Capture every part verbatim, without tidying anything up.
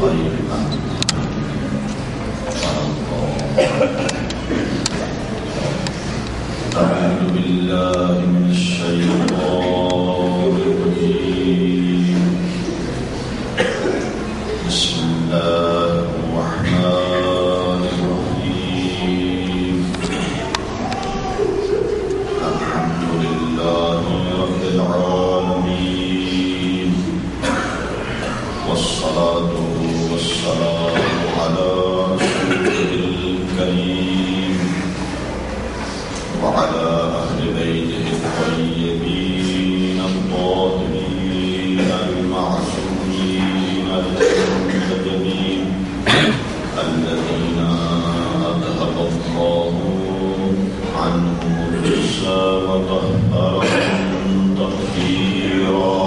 أعوذ بالله من الشيطان الرجيم. بسم الله الرحمن الرحيم. الحمد لله رب العالمين، والصلاة والسلام على رسوله الكريم وعلى أهل بيته الطيبين الطاهرين المعصومين المنتجبين الذين أذهب الله عنهم الرجس وطهرهم تطهيرا.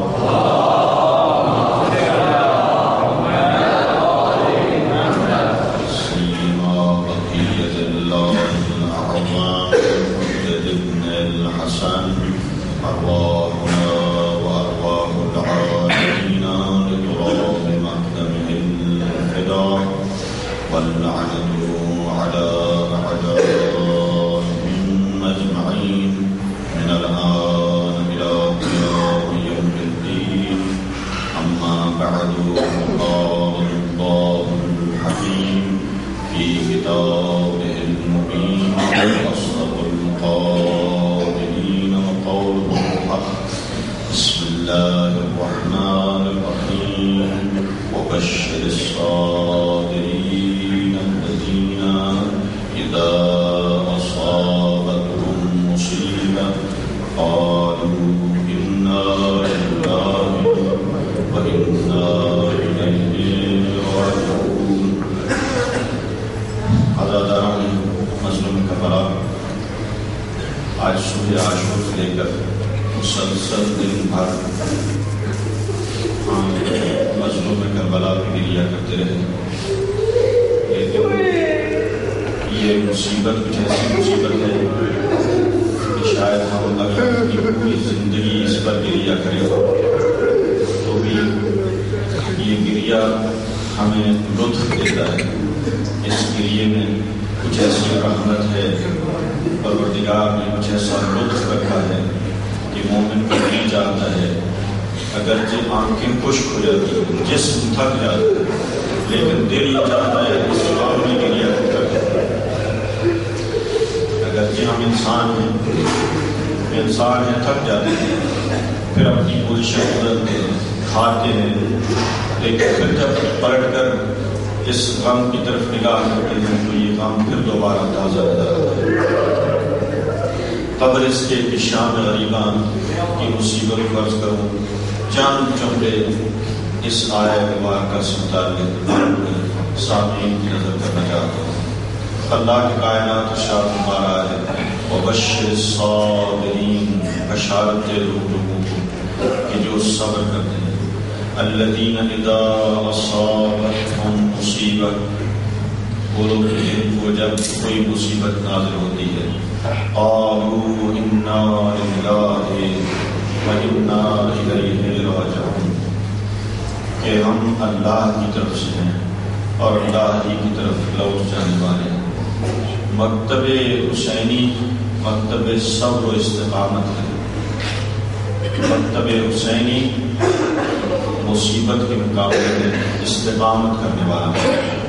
أرواحنا وأرواح العالمين لتراب مقدمه الفداء، واللعنة على أعدائهم أجمعين من الآن إلى قيام يوم الدين. أما بعد، قال الله الحكيم في كتابه المبين وأصدق القائلين قوله الحق. بسم الله الرحمن الرحيم. وبشر الصابرين الذين إذا أصابتهم مصيبة قالوا إنا لله وإنا إليه راجعون. عزاداران مظلوم کفرا، آج صبح عاشور سے لے کر مسلسل دن بھر ہم مظلوم کربلا کی گریہ کرتے رہے، لیکن یہ مصیبت کچھ ایسی مصیبت ہے کہ شاید ہم اگر اپنی پوری زندگی اس پر گریہ کریں تو بھی یہ گریہ ہمیں لطف دیتا ہے۔ اس گریہ میں کچھ ایسی رحمت ہے، پروردگار نے کچھ ایسا لطف رکھا ہے کہ مومن کو نہیں جانتا ہے، اگرچہ آنکھیں خشک ہو جاتی ہیں، جسم تھک جاتا ہے، لیکن دل چاہتا ہے اس کام میں گریہ کرتا ہے۔ اگرچہ ہم انسان ہیں، انسان ہیں، تھک جاتے ہیں، پھر اپنی پوزیشن بدلتے ہیں، کھاتے ہیں، لیکن پھر جب پلٹ کر اس غم کی طرف نگاہ کرتے ہیں تو یہ غم پھر دوبارہ تازہ ہو جاتا ہے۔ قبر اس کے کہ شام غریبان کی مصیبت فرض کروں چند جملے اس آیت مبارکہ سے متعلق سامعین کی نظر کرنا چاہتا ہوں۔ اللہ کی کائنات ارشاد فرما رہا ہے وبشر الصابرین، بشارت دے دو لوگوں کو کہ جو صبر کرتے ہیں، الذین اذا اصابتهم مصیبت، وہ لوگ جن کو جب کوئی مصیبت نازل ہوتی ہے قالوا انا للہ وانا الیہ راجعون، کہ ہم اللہ کی طرف سے ہیں اور اللہ ہی کی طرف لوٹ جانے والے ہیں۔ مکتب حسینی مکتب صبر و استقامت ہے۔ مکتب حسینی مصیبت کے مقابلے میں استقامت کرنے والا ہے۔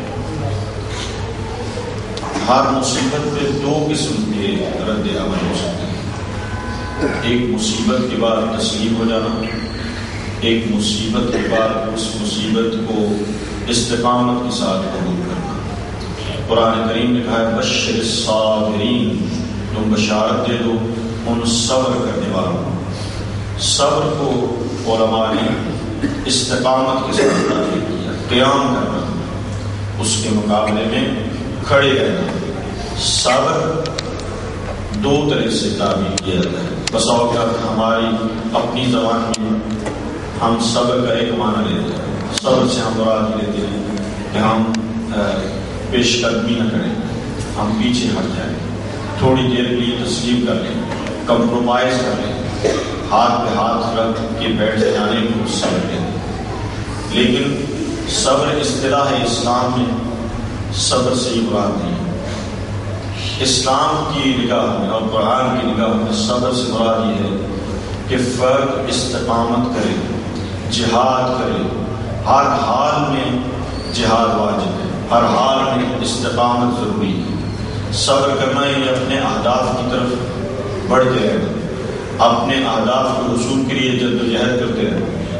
ہر مصیبت پہ دو قسم کے رد عمل ہو سکتے ہیں، ایک مصیبت کے بعد تسلیم ہو جانا، ایک مصیبت کے بعد اس مصیبت کو استقامت کے ساتھ قبول کرنا۔ قرآن کریم نے کہا ہے بشر الصابرین، تم بشارت دے دو ان صبر کرنے والوں کو۔ صبر کو علماء نے استقامت کے ساتھ تعبیر کیا، قیام کرنا، اس کے مقابلے میں کھڑے رہنا۔ صبر دو طرح سے تعبیر کیا جاتا ہے۔ بس اوقات ہماری اپنی زبان میں ہم صبر کا ایک معنی لیتے ہیں، صبر سے ہم مراد لیتے ہیں کہ ہم پیش قدمی نہ کریں، ہم پیچھے ہٹ جائیں، تھوڑی دیر کے لیے تسلیم کر لیں، کمپرومائز کر لیں، ہاتھ پہ ہاتھ رکھ کے بیٹھ جانے کو صبر کہتے ہیں۔ لیکن صبر اصطلاح اسلام میں صبر سے ہی مراد نہیں ہے۔ اسلام کی نگاہ میں اور قرآن کی نگاہ میں صبر سے مراد یہ ہے کہ فرد استقامت کرے، جہاد کرے، ہر حال میں جہاد واجب ہے، ہر حال میں استقامت ضروری ہے۔ صبر کرنا یہ اپنے اہداف کی طرف بڑھتے رہنا، اپنے اہداف کے حصول کے لیے جدوجہد کرتے رہنا۔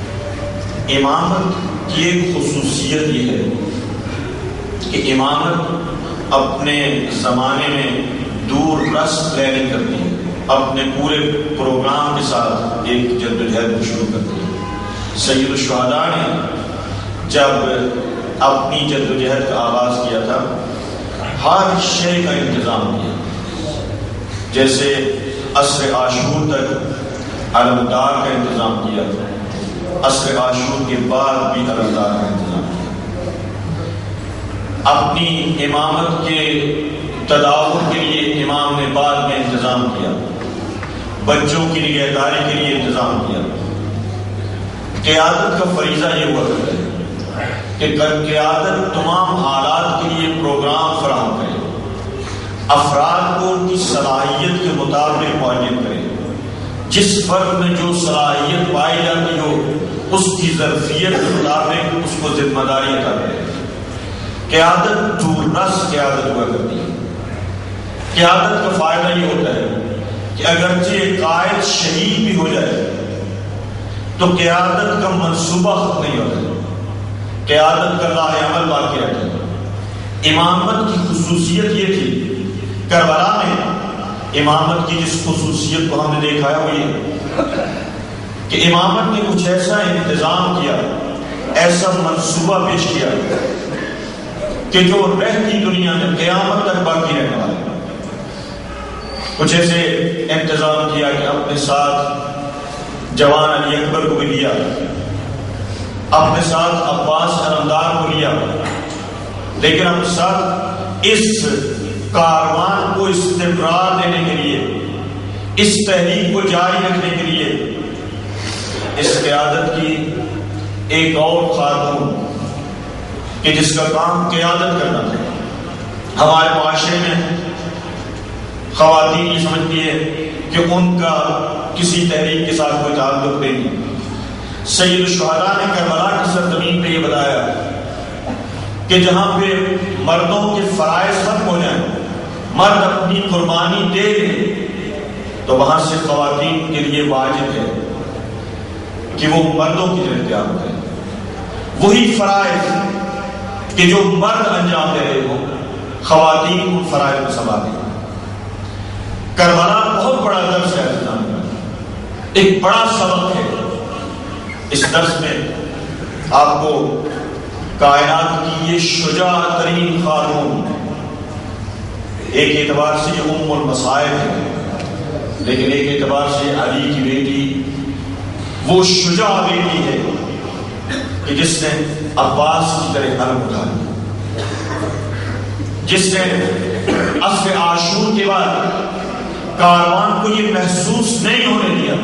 امامت کی ایک خصوصیت یہ ہے کہ امامت اپنے زمانے میں دور رس پلاننگ کرتی ہے، اپنے پورے پروگرام کے ساتھ ایک جدوجہد کو شروع کرتی ہے۔ سید الشہداء نے جب اپنی جدوجہد کا آغاز کیا تھا، ہر شے کا انتظام کیا، جیسے عصر عاشور تک علمدار کا انتظام کیا، عصر عاشور کے بعد بھی علمدار کا انتظام کیا۔ اپنی امامت کے تداول کے لیے امام نے بعد میں انتظام کیا، بچوں کی نگہداری کے لیے انتظام کیا۔ قیادت کا فریضہ یہ ہوا کرتا ہے کہ قیادت تمام حالات کے لیے پروگرام فراہم کرے، افراد کو ان کی صلاحیت کے مطابق معین کرے، جس فرد میں جو صلاحیت پائی جاتی ہو اس کی ظرفیت کے مطابق اس کو ذمہ داری عطا کرے۔ قیادت دور رس قیادت ہوا کرتی ہے۔ قیادت کا فائدہ یہ ہوتا ہے کہ اگرچہ ایک قائد شہید بھی ہو جائے تو قیادت کا منصوبہ ختم نہیں ہوتا، قیادت کا راہ عمل باقی رہتا ہے۔ امامت کی خصوصیت یہ تھی، کربلا میں امامت کی جس خصوصیت کو ہم نے دیکھا ہے وہ یہ کہ امامت نے کچھ ایسا انتظام کیا، ایسا منصوبہ پیش کیا کہ جو رہتی دنیا میں قیامت تک باقی رہنے والا ہے۔ کچھ ایسے انتظام کیا کہ اپنے ساتھ جوان علی اکبر کو بھی لیا، اپنے ساتھ عباس علمدار کو لیا، لیکن اپنے ساتھ اس کاروان کو استمرار دینے کے لیے، اس تحریک کو جاری رکھنے کے لیے اس قیادت کی ایک اور خاتون کہ جس کا کام قیادت کرنا تھا۔ ہمارے معاشرے میں خواتین یہ سمجھتی ہے کہ ان کا کسی تحریک کے ساتھ کوئی تعلق نہیں۔ سید الشہداء نے کربلا کی سرزمین پہ یہ بتایا کہ جہاں پہ مردوں کے فرائض ختم ہو جائیں، مرد اپنی قربانی دے دیں، تو وہاں سے خواتین کے لیے واجب ہے کہ وہ مردوں کی طرح تیار کریں۔ وہی فرائض کہ جو مرد انجام دے رہے ہو، خواتین ان فرائض کو سنبھالیں۔ کربلا بہت بڑا درس ہے، ایک بڑا سبق ہے۔ اس درس میں آپ کو کائنات کی یہ شجاع ترین خاتون، ایک اعتبار سے یہ ام المصائب ہے، لیکن ایک اعتبار سے علی کی بیٹی وہ شجاع بیٹی ہے کہ جس نے عباس کی طرح علم اٹھا لیا، جس نے عصر عاشور کے بعد کاروان کو یہ محسوس نہیں ہونے دیا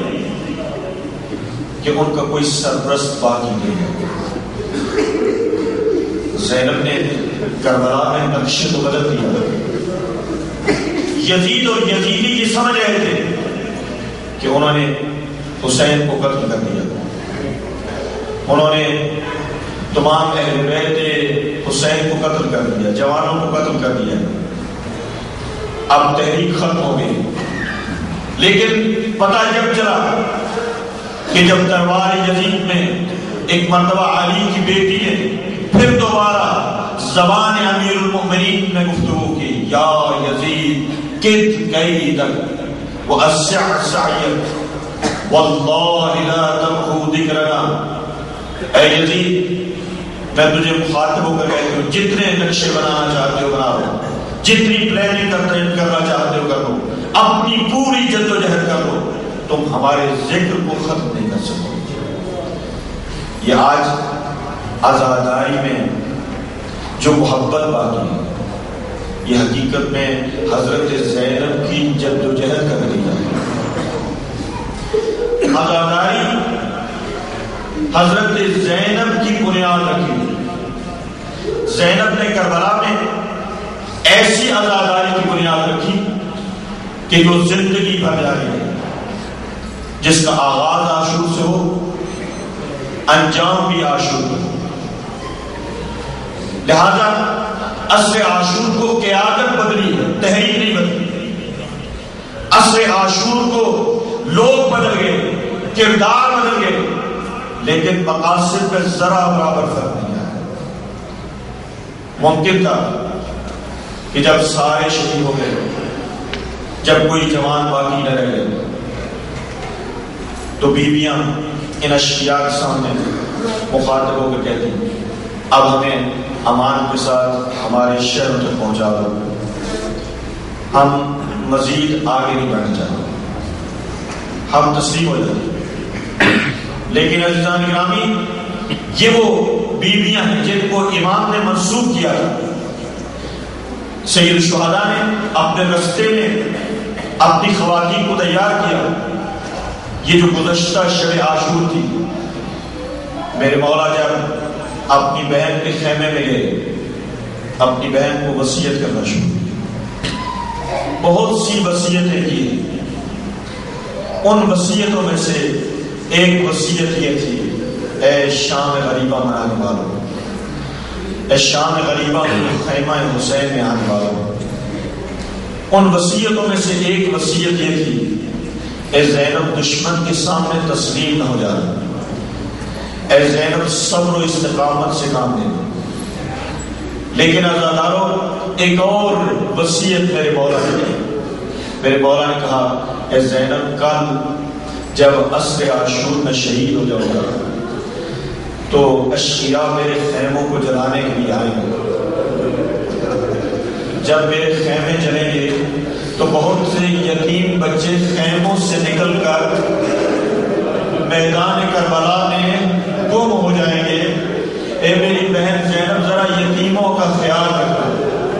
کہ ان کا کوئی سرپرست باقی نہیں ہے۔ زینب نے کربلا میں نقش تو بدل دیا۔ یزید اور یزیدی یہ سمجھ رہے تھے کہ انہوں نے حسین کو قتل کر دیا، انہوں نے تمام اہل بیت حسین کو قتل کر دیا، جوانوں کو قتل کر دیا، اب تحریک ختم ہو گئی۔ لیکن پتہ جب چلا کہ جب دربار یزید میں ایک مرتبہ علی کی بیٹی نے پھر دوبارہ زبان امیر المؤمنین نے گفتگو کی، یا یزید کد کیدک واسع سعیک واللہ لا تمحو ذکرنا، اے یزید میں تجھے مخاطب ہو کر کہتی ہوں جتنے نقشے بنانا چاہتے ہو بنا لو، جتنی پلاننگ کرنا چاہتے ہو کر لو، اپنی پوری جدوجہد کر لو، تم ہمارے ذکر کو ختم نہیں کر سکو۔ یہ آج عزاداری میں جو محبت باقی ہے، یہ حقیقت میں حضرت زینب کی جدوجہد کا نتیجہ ہے۔ عزاداری حضرت زینب کی بنیاد بنیاد رکھی. زینب نے کربلا میں ایسی عزاداری کی بنیاد رکھی کہ جو زندگی بھر جاری ہے، جس کا آغاز عاشور سے ہو، انجام بھی عاشور ہو. لہذا عصر عاشور کو قیادت بدلی ہے، تحریک نہیں بدلی. عصر عاشور کو لوگ بدل گئے، کردار بدل گئے، لیکن مقاصد میں ذرا برابر فرق نہیں آیا. ممکن تھا کہ جب سارے شہید ہو گئے، جب کوئی جوان باقی نہ رہ گئے، تو بیویاں ان اشیاء کے سامنے مخاطب ہو کر کہتی اب ہمیں امان کے ساتھ ہمارے شہر تک پہنچا دو، ہم مزید آگے نہیں بڑھنا چاہتے، ہم تسلیم ہو جاتے. لیکن عزیزان گرامی، یہ وہ بیویاں ہیں جن کو امام نے منسوب کیا تھا. سید الشہداء نے اپنے رستے میں اپنی خواتین کو تیار کیا. یہ جو گزشتہ شب عاشور تھی، میرے مولا جب اپنی بہن کے خیمے میں گئے، اپنی بہن کو وصیت کرنا شروع کی. بہت سی وصیتیں کی. ان وصیتوں میں سے ایک وصیت یہ تھی، اے شام غریبہ منانے والوں، اے شام غریبہ خیمہ حسین میں آنے والوں. ان وصیتوں میں سے ایک وصیت یہ تھی، اے زینب دشمن کے سامنے تسلیم نہ ہو جانا، اے زینب صبر و استقامت سے کام لینا. لیکن عزاداروں، ایک اور وصیت میرے مولا نے کی. میرے مولا نے کہا، اے زینب کل جب عصر عاشور میں شہید ہو جاؤ گا تو اشقیاء میرے خیموں کو جلانے کے لیے آئیں گے. جب میرے خیمے جلیں گے تو بہت سے یتیم بچے خیموں سے نکل کر میدان کربلا میں گم ہو جائیں گے. اے میری بہن زینب ذرا یتیموں کا خیال رکھنا.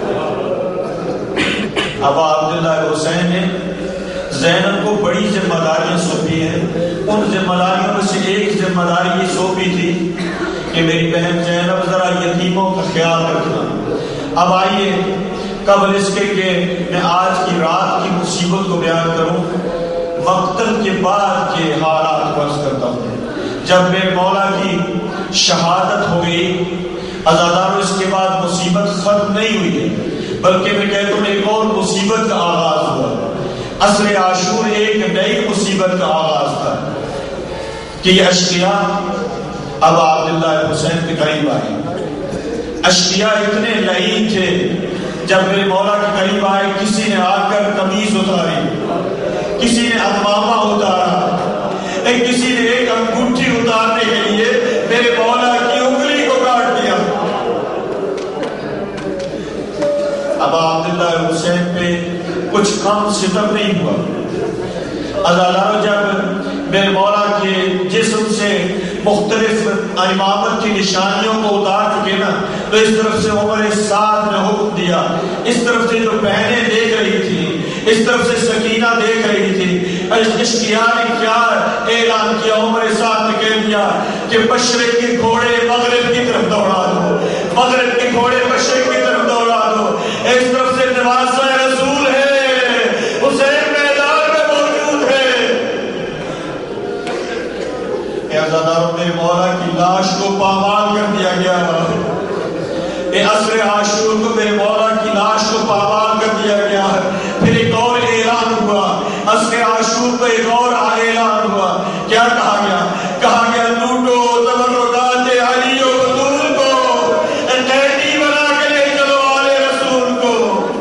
ابا عبداللہ حسین نے زینب کو بڑی ذمہ داریاں سونپی ہیں. ان ذمہ داریوں میں سے ایک ذمہ داری یہ سونپی تھی کہ میری بہن زینب ذرا یتیموں کا خیال رکھنا. اب آئیے، قبل اس کے کہ میں آج کی رات کی مصیبت کو بیان کروں، مقتل کے بعد کے حالات کو عرض کرتا ہوں. جب میرے مولا کی شہادت ہو گئی، عزاداروں، اس کے بعد مصیبت ختم نہیں ہوئی ہے، بلکہ میں کہتا ہوں ایک اور مصیبت کا آغاز ہوا. عصر عاشور ایک نئی مصیبت کا آغاز تھا کہ یہ اشقیاء ابا عبداللہ حسین کے قریب آئے. اشقیاء اتنے لعین تھے، جب میرے مولا کے قریب آئے کسی نے آ کر قمیض اتاری، کسی نے عمامہ اتارا، ایک کسی نے ایک انگوٹھی اتارنے کے لیے میرے مولا کی انگلی کو کاٹ دیا. ابا عبداللہ حسین پہ کچھ کم ستم نہیں ہوا. عزاداروں، جب میرے مولا کے جسم سے مختلف امامت کی نشانیوں کو اتار چکے نا، تو اس طرف سے عمر سعد نے حکم دیا، اس طرف سے جو بہنیں دیکھ رہی تھی، اس طرف سے سکینہ دیکھ رہی تھی. اشقیاء نے کیا اعلان کیا؟ عمر سعد نے کہہ دیا کہ مشرق کے گھوڑے مغرب کی طرف دوڑا دو، مغرب کے گھوڑے مشرق کی طرف دوڑا دو. اس طرف سے نواسہ رسول ہے، حسین میدان میں موجود ہے. عزاداروں، میرے مولا کی لاش کو پامال کر دیا گیا. اے عصر عاشور کو میرے مولا کی لاش کو پامال کر دیا گیا. پھر ایک اور اعلان ہوا، عصر عاشور کو ایک اور اعلان ہوا. کیا کہا گیا؟ کہا گیا لوٹو تبرکات علی و بطول کو، قیدی بنا کے لے چلو آل رسول کو.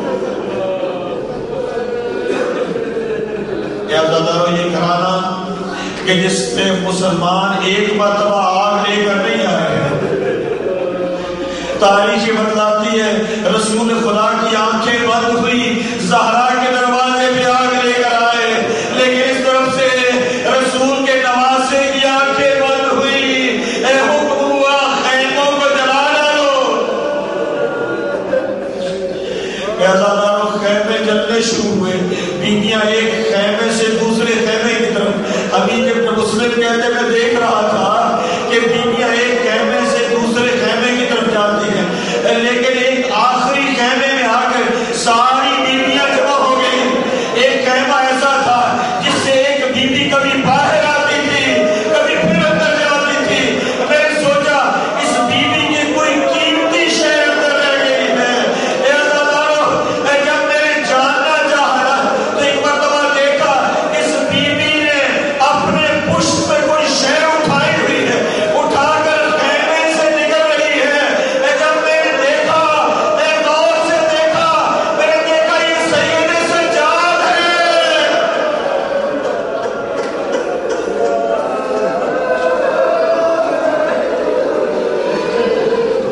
اے عزاداروں، یہ کرانا کہ جس میں مسلمان ایک مرتبہ آگ لے کر نہیں آئے ہیں. تاریخ بتلاتی ہے رسول خدا کی آنکھیں بند ہوئی، زہرا کے دروازے پہ آگ لے کر آئے، لیکن اس طرف سے رسول کے نواسے کی آنکھیں بند ہوئی. اے حکم ہوا خیموں کو جلا ڈالو. اے عزاداروں، خیمے جلنے شروع ہوئے. بیویاں ایک خیمے سے دوسرے خیمے کی طرف، ابھی جب مسلم کہتے میں دیکھ رہا تھا کہ بیویاں ایک خیمے سے دوسرے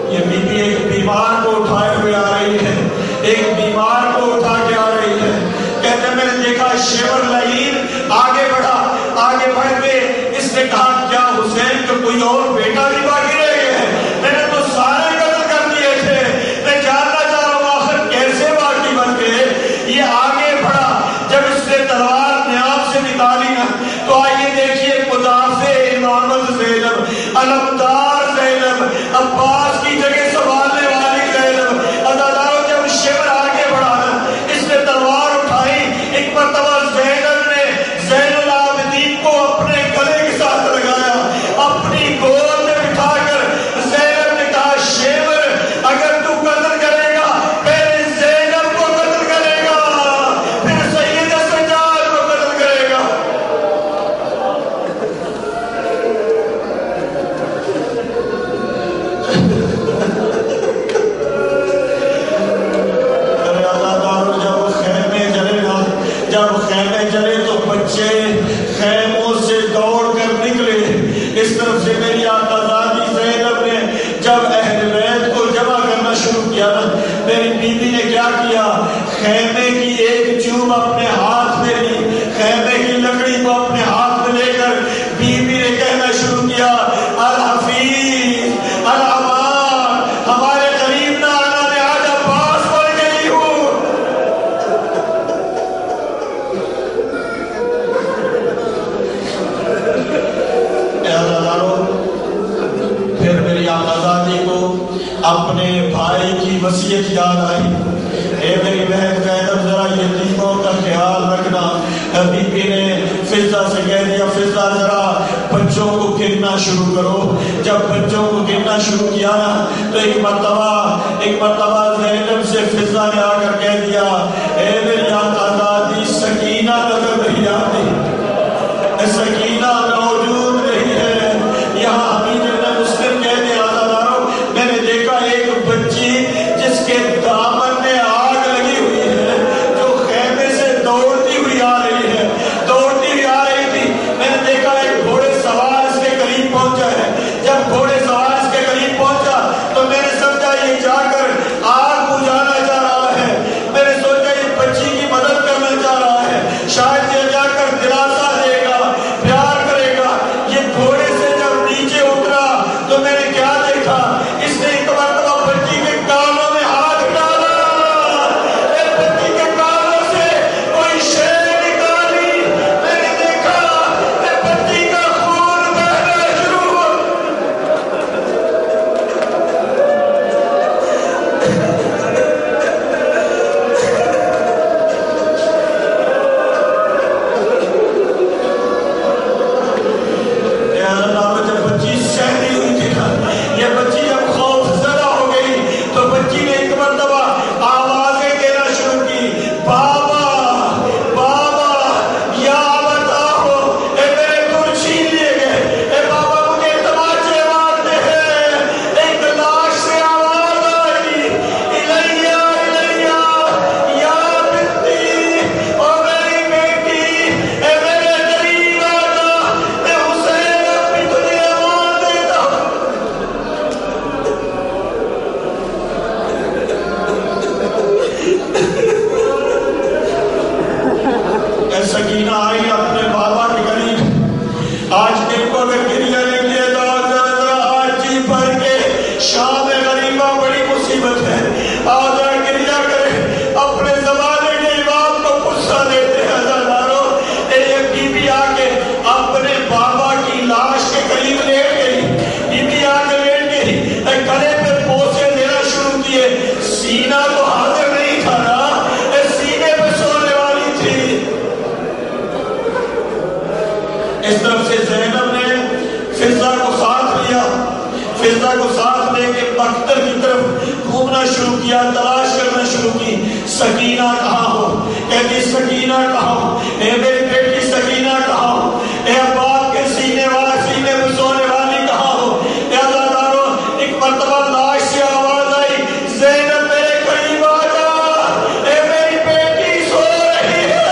یہ بی بی ایک بیمار کو اٹھائے ہوئے آ رہی ہے، ایک بیمار کو اٹھا کے آ رہی ہے. کہتے میں نے دیکھا شیور لعین آگے بڑھا، آگے بڑھ کے اس نے کہا کیا حسین کا کوئی اور بیٹا بھی باقی رہ گیا ہے؟ میں نے تو سارے قتل کر دیے تھے، میں جاننا چاہ رہا ہوں آخر کیسے باقی بن گئے. یہ آگے بڑھا، جب اس نے تلوار نیام سے نکالی نا تو آئیے دیکھیے مدافع امامت زینب، علمدار زینب، عباس کی جگہ سنبھالنے والی زینب، عزاداروں جب شیور آگے بڑھا نا اس نے تلوار اٹھائی. ایک مرتبہ زینب نے زین العابدین کو اپنے گلے کے ساتھ لگایا، اپنی گود میں بٹھا کر زینب نے کہا شیور اگر تو قتل کرے گا پہلے زینب کو قتل کرے گا، پھر سید سجاد کو قتل کرے گا. جب خیمے چلے تو بچے خیموں سے دوڑ کر نکلے. اس طرف سے میری آقازادی زینب نے جب اہل بیت کو جمع کرنا شروع کیا نا، میری بیوی نے کیا کیا، خیمے کی ایک چوب اپنے ہاتھ میں لی، خیمے کی لکڑی کو اپنے ہاتھ میں لے کر بیوی نے کہنا شروع کیا الحفیظ الامان، ہمارے قریب نہ آنا، میں آج عباس بن گئی ہوں. پھر میری آقازادی کو اپنے بھائی کی وصیت یاد آئی. اے میری بہن زینب ذرا یتیموں کا خیال رکھنا. بی بی نے فضہ سے کہہ دیا فضہ ذرا بچوں کو گننا شروع کرو. جب بچوں کو گننا شروع کیا نا تو ایک مرتبہ ایک مرتبہ زینب سے فضہ نے آ کر کہہ دیا اے میری آقازادی سکینہ نظر نہیں آتی، سکینہ موجود نہیں ہے. یہاں حمید بن مسلم کہتے ہیں عزاداروں میں نے دیکھا ایک بچی جس کے دامن میں آگ لگی ہوئی ہے، جو خیمے سے دوڑتی ہوئی آ رہی ہے، دوڑتی ہوئی آ رہی تھی. میں نے دیکھا ایک گھوڑے سوار اس کے قریب پہنچا ہے. جب گھوڑے سوار اس کے قریب پہنچا تو میں نے سمجھا یہ جا کر آگ بجھانا چاہ رہا ہے. میں نے سوچا یہ بچی کی مدد کرنا چاہ رہا ہے، شاید یہ جا کر دلاسا دے گا، پیار کرے گا. یہ گھوڑے سے جب نیچے اترا تو میں نے کیا دیکھا، اس نے ایک مرتبہ بچی کے کانوں میں ہاتھ ڈالا، بچی کے کانوں سے کوئی شے نکالی. میں نے دیکھا بچی کا خون بہنا شروع ہوا. جب بچی سہری ہوئی تھی نا، یہ بچی جب خوف زدہ ہو گئی تو بچی نے ایک مرتبہ آوازیں دینا شروع کی بابا بابا یا بتاؤ، اے میرے دل چھین لیے گئے، اے بابا مجھے تماچے مارتے ہیں. ایک لاش سے آواز آئی الیا الیا یا بنتی، او میری بیٹی، اے میرے قریب آجا، میں حسین اپنی تجھے امان دیتا ہوں. اے سکینہ آئی اپنے بابا کے قریب. آج دن کو اگر گریہ نکلے تو ذرا ذرا آج جی بھر کے شام غریبہ بڑی مصیبت ہے، آج ذرا گریہ کرے. اپنے زمانے کے امام کو غصہ دیتے ہیں عزاداروں. ایک بی بی آ کے اپنے بابا کی لاش کے قریب لیٹ گئی، بی بی آ کے لیٹ گئی، گلے پہ بوسے دینا شروع کیے. سینہ تو حاضر نہیں تھا نا، سینے پہ سونے والی تھی. اس طرف سے زینب نے فضہ کو ساتھ لیا، فضہ کو ساتھ لے کے مقتل کی طرف گھومنا شروع کیا، تلاش کرنا شروع کی. سکینہ کہاں ہو؟ کہتی سکینہ کہاں ہو؟ اے میری بیٹی سکینہ کہاں ہو؟ اے باپ کے سینے والا سینے پہ سونے والی کہاں ہو؟ اے عزاداروں ایک مرتبہ لاش سے آواز آئی زینب میرے قریب آ جا، اے میری بیٹی سو رہی ہے.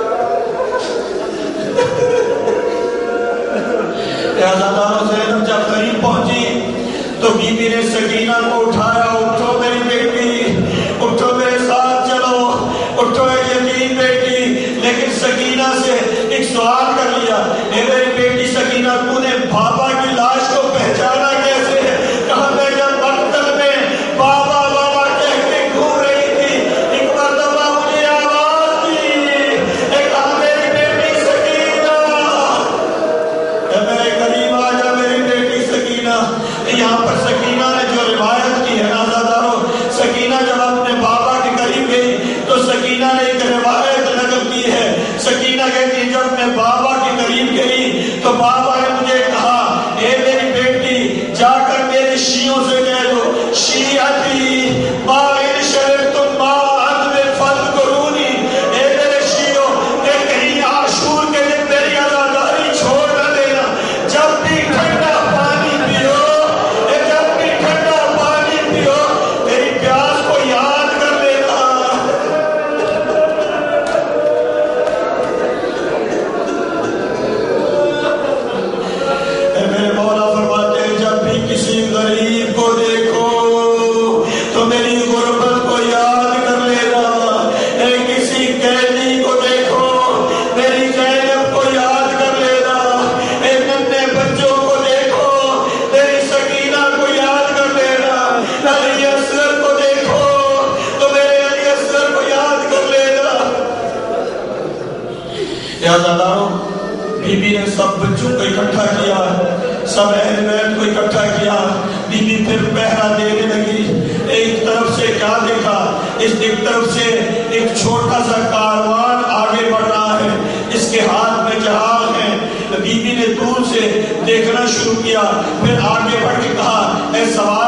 اے عزاداروں زینب جب قریب پہنچی تو بی بی نے سکینہ کو اٹھایا، اٹھو میری بیٹی، اٹھو میرے ساتھ چلو، اٹھو اے یتیم بیٹی۔ لیکن سکینہ سے ایک سوال کر لیا، اے میری بیٹی سکینہ، تو نے بابا کی لاش کو پہچانا کیسے؟ کہا میں جب مقتل میں بابا بابا کہہ کے گھوم رہی تھی، ایک مرتبہ مجھے آواز دی، ایک میری بیٹی سکینہ، اے میرے قریب آ جا میری بیٹی سکینہ۔ یہاں پر سکینہ نے جو روایت کی ہے نازدارو، سکینہ جب اپنے بابا کے قریب گئی تو سکینہ نے ایک روایت نقل کی ہے۔ سکینہ کہتی جب میں بابا کے قریب گئی تو بابا نے مجھے کہا، اے میری بیٹی جا کر میرے شیعوں سے کہہ دو، شیعتی ما ان شربتم ماء من فاذکرونی، اے میرے شیعوں کہ کہیں عاشور کے دن میری عزاداری چھوڑ نہ دینا، جب بھی ٹھنڈا پانی پیو، جب بھی ٹھنڈا پانی پیو میری پیاس کو یاد کر لینا۔ اے میرے مولا فرماتے ہیں جب بھی کسی غریب کو دیکھو تو میری غربت کو یاد کر لینا، اے کسی قیدی کو دیکھو میری زینب کو یاد کر لینا، اے ننھے بچوں کو دیکھو میری سکینہ کو یاد کر لینا، علی اصغر کو دیکھو تو میرے علی اصغر کو یاد کر لینا۔ یاددارو بی بی نے سب بچوں کو اکٹھا کیا، سب اہل بیت کو اکٹھا کیا، بی بی پھر پہرا دینے لگی۔ ایک طرف سے کیا دیکھا، اس ایک طرف سے ایک چھوٹا سا کاروان آگے بڑھ رہا ہے، اس کے ہاتھ میں جہاز ہے۔ بی بی نے دور سے دیکھنا شروع کیا، پھر آگے بڑھ کے کہا، اے سوار